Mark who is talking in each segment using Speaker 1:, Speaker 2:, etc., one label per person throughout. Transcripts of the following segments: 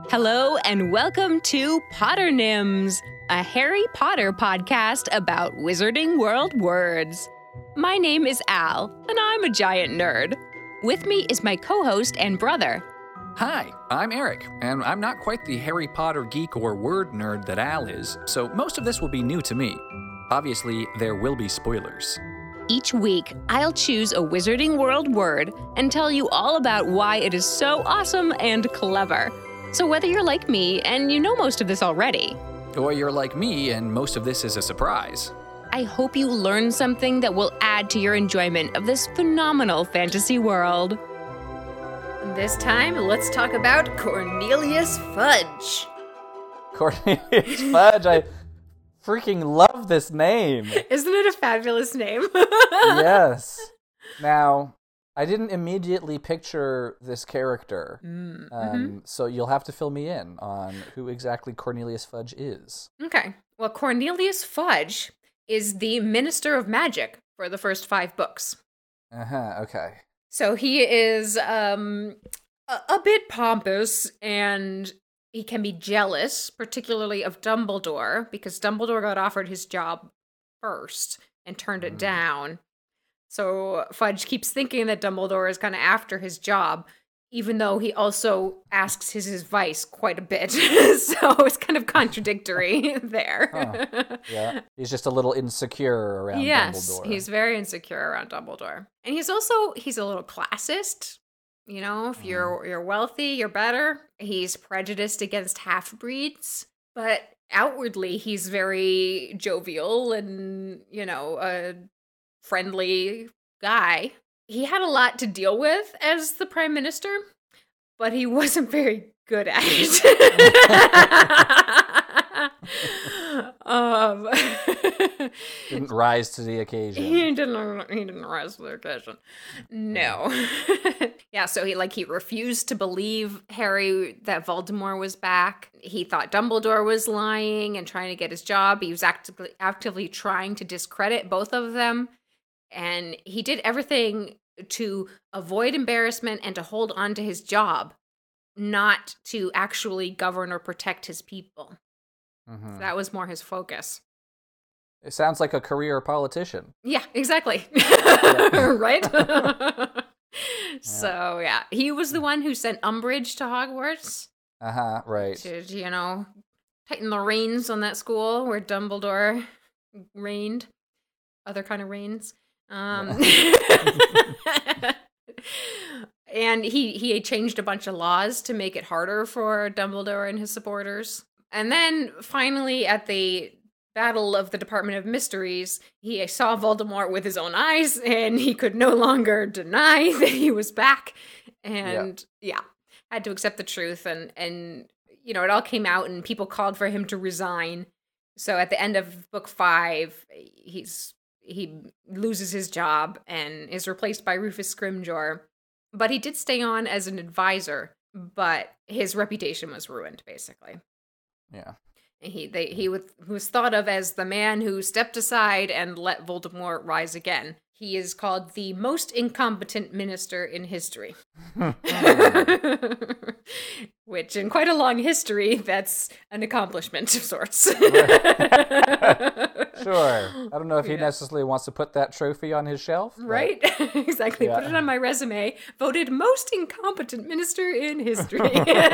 Speaker 1: Hello and welcome to Potternims, a Harry Potter podcast about Wizarding World words. My name is Al, and I'm a giant nerd. With me is my co-host and brother.
Speaker 2: Hi, I'm Eric, and I'm not quite the Harry Potter geek or word nerd that Al is, so most of this will be new to me. Obviously, there will be spoilers.
Speaker 1: Each week, I'll choose a Wizarding World word and tell you all about why it is so awesome and clever. So whether you're like me and you know most of this already,
Speaker 2: Or you're like me, and most of this is a surprise.
Speaker 1: I hope you learn something that will add to your enjoyment of this phenomenal fantasy world.
Speaker 3: This time, let's talk about Cornelius Fudge.
Speaker 4: Cornelius Fudge, I freaking love this name.
Speaker 3: Isn't it a fabulous name?
Speaker 4: Yes. Now, I didn't immediately picture this character, so you'll have to fill me in on who exactly Cornelius Fudge is.
Speaker 3: Okay. Well, Cornelius Fudge is the Minister of Magic for the first 5 books.
Speaker 4: Okay.
Speaker 3: So he is a bit pompous, and he can be jealous, particularly of Dumbledore, because Dumbledore got offered his job first and turned it down. So Fudge keeps thinking that Dumbledore is kind of after his job, even though he also asks his advice quite a bit. So it's kind of contradictory there.
Speaker 4: Huh. Yeah. He's just a little insecure around
Speaker 3: Yes,
Speaker 4: Dumbledore.
Speaker 3: he's very insecure around Dumbledore. And he's a little classist. You know, if you're wealthy, you're better. He's prejudiced against half-breeds, but outwardly he's very jovial and, a friendly guy. He had a lot to deal with as the prime minister, but he wasn't very good at it.
Speaker 4: Didn't rise to the occasion.
Speaker 3: He didn't rise to the occasion. No. Yeah, so he refused to believe Harry that Voldemort was back. He thought Dumbledore was lying and trying to get his job. He was actively trying to discredit both of them. And he did everything to avoid embarrassment and to hold on to his job, not to actually govern or protect his people.
Speaker 4: Mm-hmm.
Speaker 3: That was more his focus.
Speaker 4: It sounds like a career politician.
Speaker 3: Yeah, exactly. Right? So, yeah. He was the one who sent Umbridge to Hogwarts.
Speaker 4: Right.
Speaker 3: To, tighten the reins on that school where Dumbledore reigned. Other kind of reigns. And he changed a bunch of laws to make it harder for Dumbledore and his supporters. And then finally at the Battle of the Department of Mysteries, he saw Voldemort with his own eyes, and he could no longer deny that he was back. And had to accept the truth. And it all came out, and people called for him to resign. So at the end of book 5, he loses his job and is replaced by Rufus Scrimgeour. But he did stay on as an advisor, but his reputation was ruined, basically.
Speaker 4: Yeah.
Speaker 3: He was thought of as the man who stepped aside and let Voldemort rise again. He is called the most incompetent minister in history. Which, in quite a long history, that's an accomplishment of sorts.
Speaker 4: Sure. I don't know if he necessarily wants to put that trophy on his shelf.
Speaker 3: Right? Exactly. Yeah. Put it on my resume. Voted most incompetent minister in history.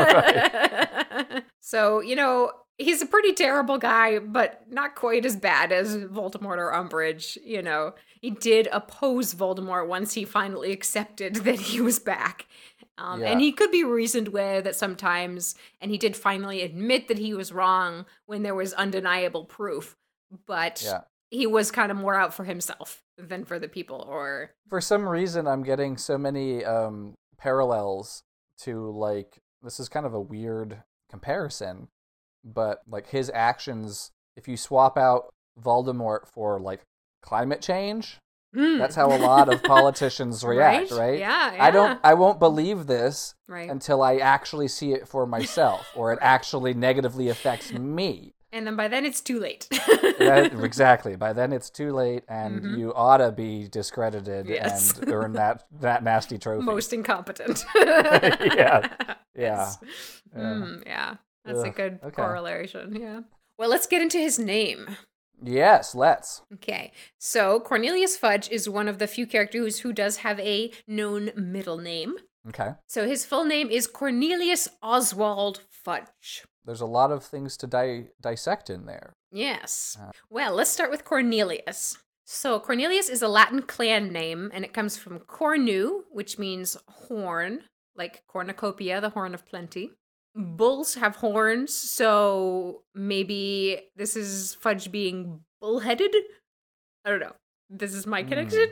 Speaker 3: So, he's a pretty terrible guy, but not quite as bad as Voldemort or Umbridge. He did oppose Voldemort once he finally accepted that he was back. And he could be reasoned with at sometimes, and he did finally admit that he was wrong when there was undeniable proof. But he was kind of more out for himself than for the people. Or
Speaker 4: for some reason, I'm getting so many parallels to, this is kind of a weird comparison, but, his actions, if you swap out Voldemort for, climate change, that's how a lot of politicians react, right?
Speaker 3: Yeah.
Speaker 4: I won't believe this
Speaker 3: until
Speaker 4: I actually see it for myself, or it actually negatively affects me.
Speaker 3: And then by then it's too late.
Speaker 4: Exactly. By then it's too late, and you ought to be discredited and earn that nasty trophy.
Speaker 3: Most incompetent.
Speaker 4: Yeah.
Speaker 3: Yes. Yeah. That's a good correlation. Yeah. Well, let's get into his name.
Speaker 4: Yes, let's.
Speaker 3: Okay. So Cornelius Fudge is one of the few characters who does have a known middle name.
Speaker 4: Okay.
Speaker 3: So his full name is Cornelius Oswald Fudge.
Speaker 4: There's a lot of things to dissect in there.
Speaker 3: Yes. Well, let's start with Cornelius. So Cornelius is a Latin clan name, and it comes from cornu, which means horn, like cornucopia, the horn of plenty. Bulls have horns, so maybe this is Fudge being bullheaded? I don't know. This is my connection.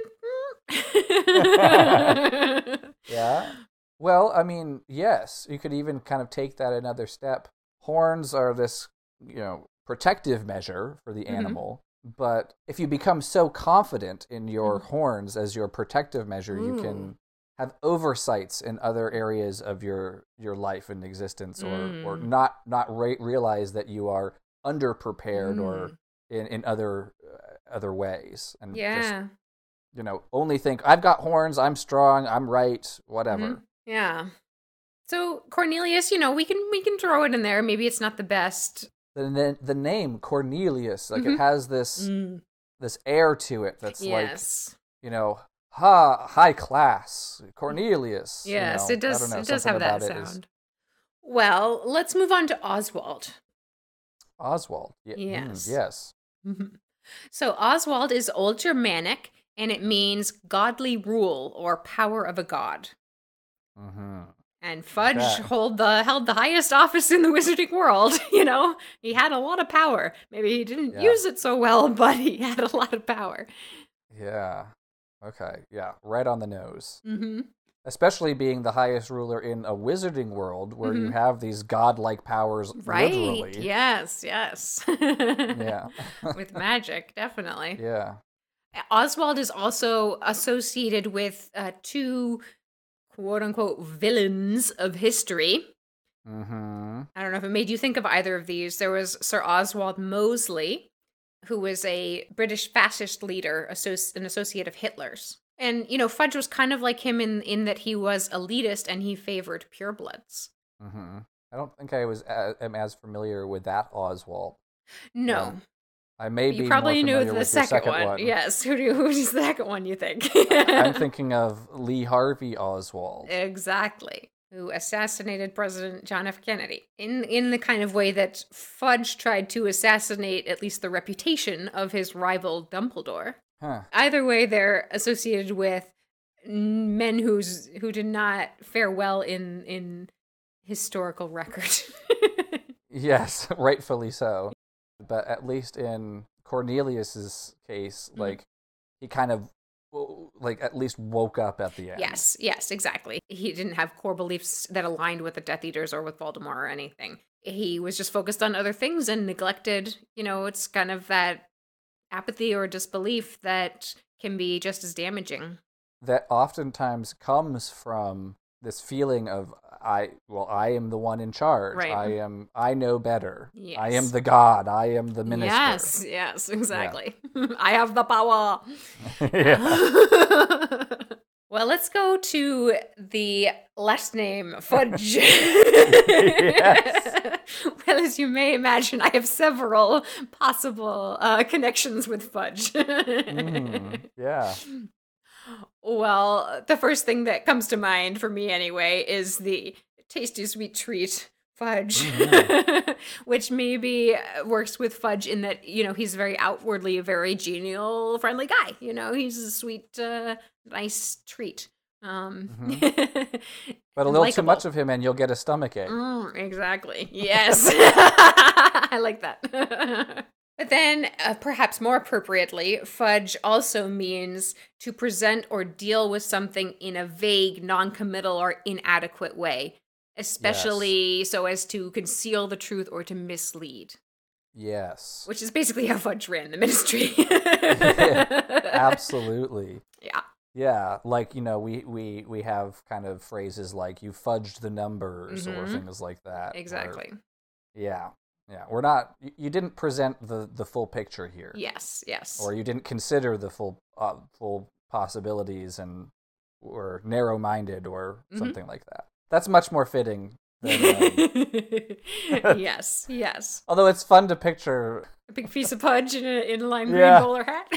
Speaker 4: Yeah. Well, I mean, yes, you could even kind of take that another step. Horns are this, protective measure for the animal, but if you become so confident in your horns as your protective measure, you can have oversights in other areas of your life and existence, or not realize that you are underprepared or in other ways, and just, only think, I've got horns, I'm strong, I'm right, whatever.
Speaker 3: Yeah. So Cornelius, we can throw it in there. Maybe it's not the best.
Speaker 4: The name Cornelius, like it has this air to it that's like, high class, Cornelius.
Speaker 3: Yes, it does. It does have that sound. Well, let's move on to Oswald.
Speaker 4: Oswald.
Speaker 3: Yes.
Speaker 4: Yes.
Speaker 3: So Oswald is Old Germanic, and it means godly rule or power of a god. And Fudge held the highest office in the wizarding world. He had a lot of power. Maybe he didn't use it so well, but he had a lot of power.
Speaker 4: Yeah. Okay. Yeah. Right on the nose. Especially being the highest ruler in a wizarding world where you have these godlike powers.
Speaker 3: Right.
Speaker 4: Literally.
Speaker 3: Yes.
Speaker 4: Yeah.
Speaker 3: With magic, definitely.
Speaker 4: Yeah.
Speaker 3: Oswald is also associated with two quote-unquote villains of history. I don't know if it made you think of either of these. There was Sir Oswald Mosley, who was a British fascist leader, an associate of Hitler's. And, Fudge was kind of like him in that he was elitist and he favored purebloods.
Speaker 4: I don't think I am as familiar with that Oswald.
Speaker 3: No.
Speaker 4: I may be
Speaker 3: You probably
Speaker 4: more
Speaker 3: knew
Speaker 4: familiar
Speaker 3: the
Speaker 4: with your
Speaker 3: second one. Yes. Who's the second one, you think?
Speaker 4: I'm thinking of Lee Harvey Oswald.
Speaker 3: Exactly. Who assassinated President John F. Kennedy in the kind of way that Fudge tried to assassinate at least the reputation of his rival Dumbledore. Either way, they're associated with men who did not fare well in historical record.
Speaker 4: Yes, rightfully so. But at least in Cornelius's case, like, he kind of, like, at least woke up at the end.
Speaker 3: Yes, exactly. He didn't have core beliefs that aligned with the Death Eaters or with Voldemort or anything. He was just focused on other things and neglected, it's kind of that apathy or disbelief that can be just as damaging.
Speaker 4: That oftentimes comes from this feeling of, I am the one in charge.
Speaker 3: Right.
Speaker 4: I know better.
Speaker 3: Yes.
Speaker 4: I am the god. I am the minister.
Speaker 3: Yes, exactly. Yeah. I have the power. Well, let's go to the last name, Fudge.
Speaker 4: Yes.
Speaker 3: Well, as you may imagine, I have several possible connections with Fudge.
Speaker 4: Yeah.
Speaker 3: Well, the first thing that comes to mind for me anyway is the tasty sweet treat Fudge, which maybe works with Fudge in that, he's very outwardly a very genial, friendly guy. He's a sweet, nice treat.
Speaker 4: But a little
Speaker 3: likable.
Speaker 4: Too much of him and you'll get a stomachache.
Speaker 3: Exactly. Yes. I like that. But then, perhaps more appropriately, Fudge also means to present or deal with something in a vague, non-committal, or inadequate way, especially so as to conceal the truth or to mislead.
Speaker 4: Yes.
Speaker 3: Which is basically how Fudge ran the ministry.
Speaker 4: Absolutely.
Speaker 3: Yeah.
Speaker 4: Yeah, like, we have kind of phrases like, you fudged the numbers, or things like that.
Speaker 3: Exactly.
Speaker 4: Yeah. Yeah, we're not. You didn't present the full picture here.
Speaker 3: Yes, yes.
Speaker 4: Or you didn't consider the full possibilities and or narrow-minded or something like that. That's much more fitting than,
Speaker 3: yes, yes.
Speaker 4: although it's fun to picture
Speaker 3: A big piece of pudge in a lime green
Speaker 4: Yeah.
Speaker 3: bowler hat.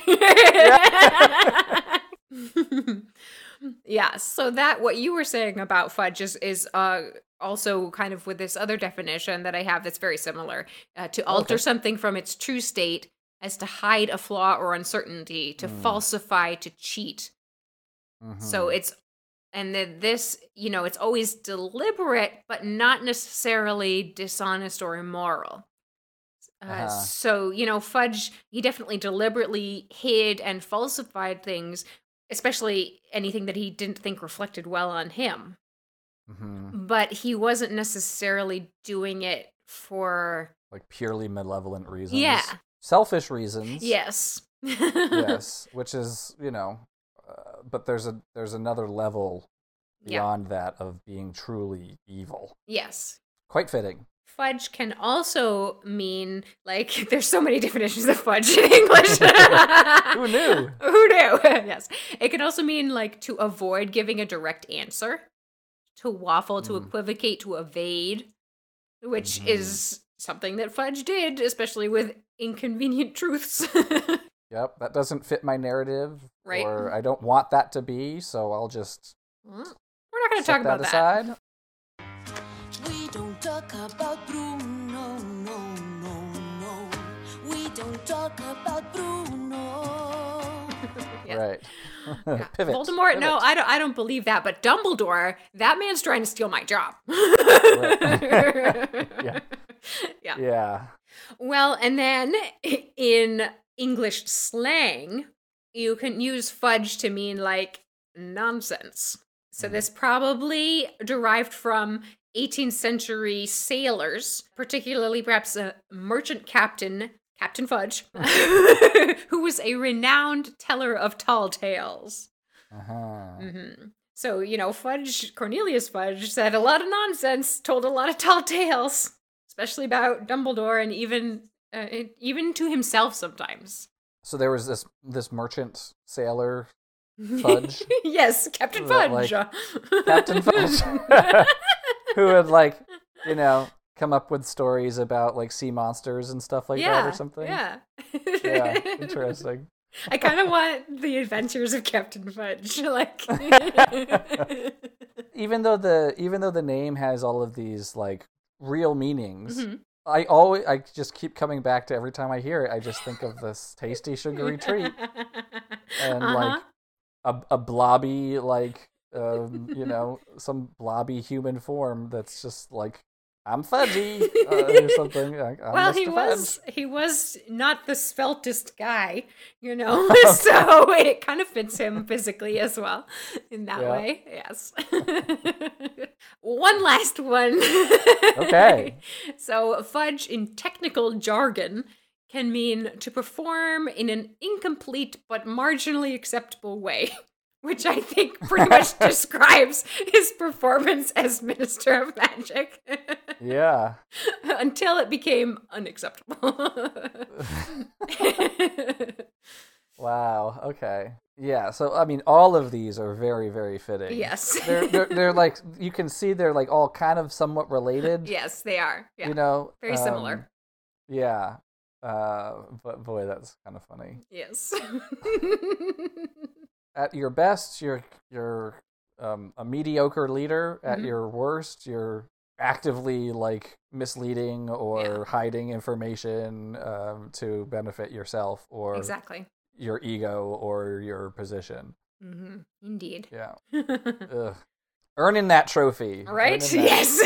Speaker 3: Yeah, so that what you were saying about fudge is also kind of with this other definition that I have that's very similar. To alter something from its true state as to hide a flaw or uncertainty, to falsify, to cheat. So it's, and then this, it's always deliberate, but not necessarily dishonest or immoral. So, Fudge, he definitely deliberately hid and falsified things, especially anything that he didn't think reflected well on him. But he wasn't necessarily doing it for...
Speaker 4: like purely malevolent reasons.
Speaker 3: Yeah.
Speaker 4: Selfish reasons.
Speaker 3: Yes.
Speaker 4: Yes, which is, but there's another level beyond that of being truly evil.
Speaker 3: Yes.
Speaker 4: Quite fitting.
Speaker 3: Fudge can also mean, like, there's so many definitions of fudge in English.
Speaker 4: Who knew?
Speaker 3: Who knew? Yes. It can also mean, like, to avoid giving a direct answer, to waffle, to equivocate, to evade, which is something that Fudge did, especially with inconvenient truths.
Speaker 4: Yep, that doesn't fit my narrative.
Speaker 3: Right.
Speaker 4: Or I don't want that to be, so I'll just
Speaker 3: We're not going to
Speaker 4: set
Speaker 3: talk about that.
Speaker 4: aside.
Speaker 5: We don't talk about Bruno, no, no, no. We don't talk about Bruno.
Speaker 3: Yeah.
Speaker 4: Right.
Speaker 3: Yeah.
Speaker 4: Pivot.
Speaker 3: Voldemort, no,
Speaker 4: Pivot.
Speaker 3: I don't believe that. But Dumbledore, that man's trying to steal my job.
Speaker 4: Yeah.
Speaker 3: Yeah.
Speaker 4: Yeah.
Speaker 3: Well, and then in English slang, you can use fudge to mean like nonsense. So this probably derived from 18th century sailors, particularly perhaps a merchant captain, Captain Fudge, who was a renowned teller of tall tales. So, Fudge, Cornelius Fudge, said a lot of nonsense, told a lot of tall tales, especially about Dumbledore and even to himself sometimes.
Speaker 4: So there was this merchant sailor Fudge.
Speaker 3: Yes, Captain
Speaker 4: Like,
Speaker 3: Fudge.
Speaker 4: Captain Fudge. Who would come up with stories about like sea monsters and stuff like that or something.
Speaker 3: Yeah.
Speaker 4: Yeah, interesting.
Speaker 3: I kind of want the adventures of Captain Fudge. Like,
Speaker 4: even though the name has all of these like real meanings, I just keep coming back to every time I hear it. I just think of this tasty sugary treat and like a blobby some blobby human form that's just like I'm fudgy or something.
Speaker 3: Well,
Speaker 4: Mr.
Speaker 3: he was not the sveltest guy, so it kind of fits him physically as well in that way. Yes. One last one.
Speaker 4: Okay.
Speaker 3: So fudge in technical jargon can mean to perform in an incomplete but marginally acceptable way, which I think pretty much describes his performance as Minister of Magic.
Speaker 4: Yeah.
Speaker 3: Until it became unacceptable.
Speaker 4: Wow. Okay. Yeah. So I mean, all of these are very, very fitting.
Speaker 3: Yes.
Speaker 4: They're like you can see they're like all kind of somewhat related.
Speaker 3: Yes, they are. Yeah.
Speaker 4: Very
Speaker 3: similar.
Speaker 4: Yeah. But boy, that's kind of funny.
Speaker 3: Yes.
Speaker 4: At your best, you're a mediocre leader. At your worst, you're actively like misleading or hiding information to benefit yourself or
Speaker 3: Exactly.
Speaker 4: your ego or your position.
Speaker 3: Indeed.
Speaker 4: Yeah. Ugh. Earning that trophy.
Speaker 3: Right?
Speaker 4: Earning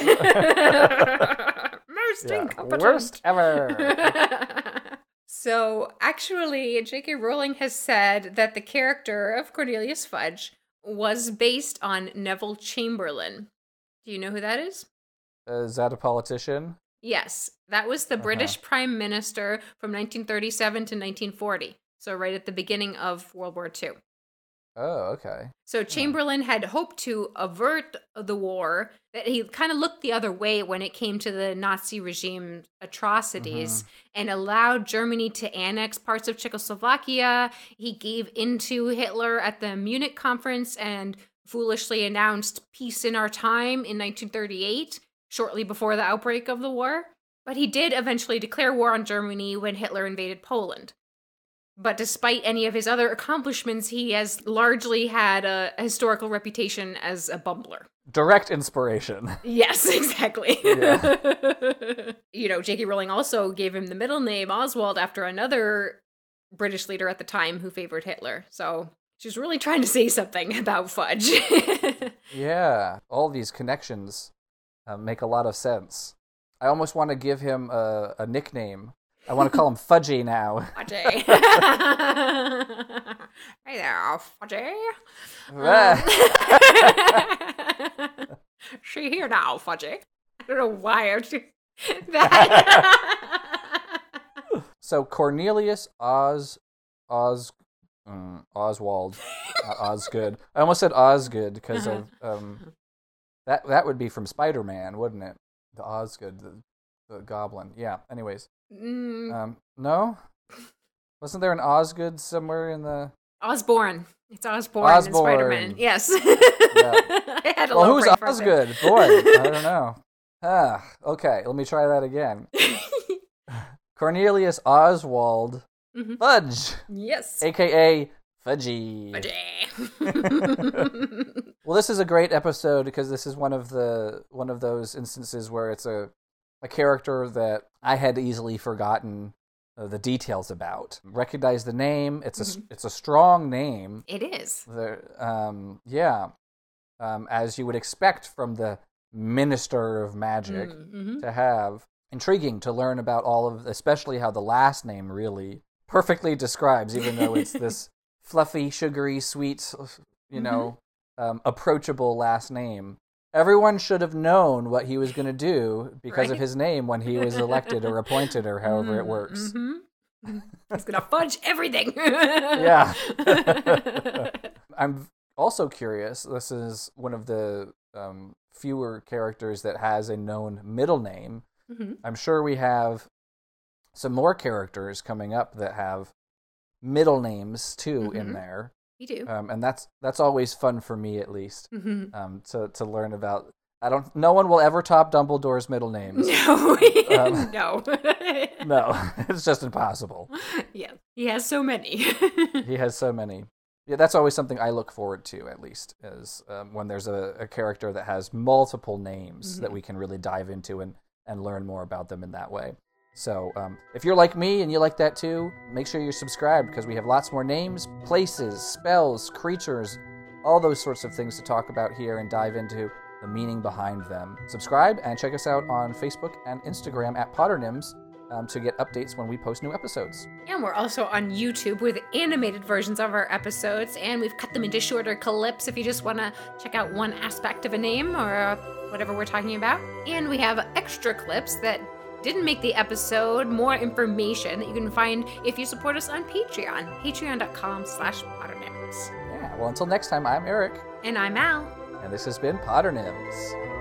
Speaker 4: that.
Speaker 3: Yes. Most incompetent.
Speaker 4: Worst ever.
Speaker 3: So, actually, J.K. Rowling has said that the character of Cornelius Fudge was based on Neville Chamberlain. Do you know who that is?
Speaker 4: Is that a politician?
Speaker 3: Yes, that was the British Prime Minister from 1937 to 1940. So right at the beginning of World War II.
Speaker 4: Oh, okay.
Speaker 3: So Chamberlain had hoped to avert the war, that he kind of looked the other way when it came to the Nazi regime atrocities and allowed Germany to annex parts of Czechoslovakia. He gave into Hitler at the Munich conference and foolishly announced peace in our time in 1938, shortly before the outbreak of the war. But he did eventually declare war on Germany when Hitler invaded Poland. But despite any of his other accomplishments, he has largely had a historical reputation as a bumbler.
Speaker 4: Direct inspiration.
Speaker 3: Yes, exactly.
Speaker 4: Yeah.
Speaker 3: J.K. Rowling also gave him the middle name Oswald after another British leader at the time who favored Hitler. So she's really trying to say something about Fudge.
Speaker 4: Yeah, all these connections make a lot of sense. I almost want to give him a nickname. I want to call him Fudgy now.
Speaker 3: Fudgy. Hey there, Fudgy. She here now, Fudgy. I don't know why I do that.
Speaker 4: So Cornelius Oswald, Osgood. I almost said Osgood because of that would be from Spider-Man, wouldn't it? The Osgood, the goblin. Yeah. Anyways. No? Wasn't there an Osgood somewhere in the...
Speaker 3: Osborn. It's Osborn in Spider-Man. Yes.
Speaker 4: Yeah.
Speaker 3: I had a
Speaker 4: Well,
Speaker 3: low
Speaker 4: who's
Speaker 3: brain for a
Speaker 4: Osgood? Boy, I don't know. Okay, let me try that again. Cornelius Oswald Fudge,
Speaker 3: Yes.
Speaker 4: a.k.a. Fudgy.
Speaker 3: Fudgy.
Speaker 4: Well, this is a great episode because this is one of those instances where it's a character that I had easily forgotten the details about. Recognize the name. It's a strong name.
Speaker 3: It is.
Speaker 4: As you would expect from the Minister of Magic to have. Intriguing to learn about all of, especially how the last name really perfectly describes, even though it's this fluffy, sugary, sweet, approachable last name. Everyone should have known what he was going to do because of his name when he was elected or appointed or however it works.
Speaker 3: He's going to fudge everything.
Speaker 4: Yeah. I'm also curious. This is one of the fewer characters that has a known middle name. I'm sure we have some more characters coming up that have middle names too in there.
Speaker 3: We do.
Speaker 4: And that's always fun for me, at least, to learn about. No one will ever top Dumbledore's middle names.
Speaker 3: No. No.
Speaker 4: No, it's just impossible.
Speaker 3: Yeah. He has so many.
Speaker 4: He has so many. Yeah, that's always something I look forward to, at least, is when there's a character that has multiple names that we can really dive into and learn more about them in that way. So if you're like me and you like that too, make sure you're subscribed because we have lots more names, places, spells, creatures, all those sorts of things to talk about here and dive into the meaning behind them. Subscribe and check us out on Facebook and Instagram at Potternims to get updates when we post new episodes.
Speaker 3: And we're also on YouTube with animated versions of our episodes, and we've cut them into shorter clips if you just want to check out one aspect of a name or whatever we're talking about. And we have extra clips that didn't make the episode, more information that you can find if you support us on Patreon, patreon.com/Potternims.
Speaker 4: Yeah, well, until next time, I'm Eric.
Speaker 3: And I'm Al.
Speaker 4: And this has been Potternims.